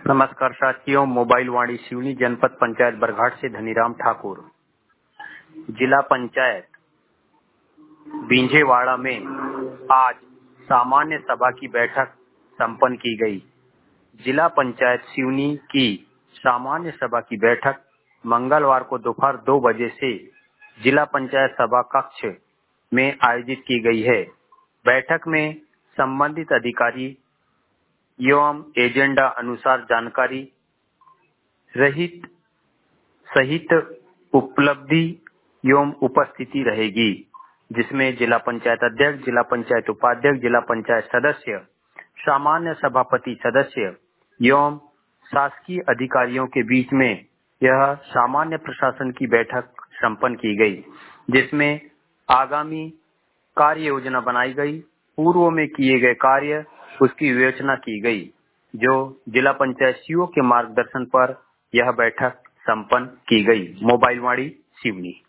नमस्कार साथियों, मोबाइल वाणी सिवनी जनपद पंचायत बरघाट से धनीराम ठाकुर। जिला पंचायत बिंझेवाड़ा में आज सामान्य सभा की बैठक संपन्न की गई। जिला पंचायत सिवनी की सामान्य सभा की बैठक मंगलवार को दोपहर 2 बजे से जिला पंचायत सभा कक्ष में आयोजित की गई है। बैठक में संबंधित अधिकारी एवं एजेंडा अनुसार जानकारी रहित सहित उपलब्धि एवं उपस्थिति रहेगी, जिसमें जिला पंचायत अध्यक्ष, जिला पंचायत उपाध्यक्ष, जिला पंचायत सदस्य, सामान्य सभापति सदस्य एवं शासकीय अधिकारियों के बीच में यह सामान्य प्रशासन की बैठक संपन्न की गई, जिसमें आगामी कार्य योजना बनाई गई, पूर्व में किए गए कार्य उसकी विवेचना की गई, जो जिला पंचायत सीईओ के मार्गदर्शन पर यह बैठक संपन्न की गई। मोबाइल वाणी सिवनी।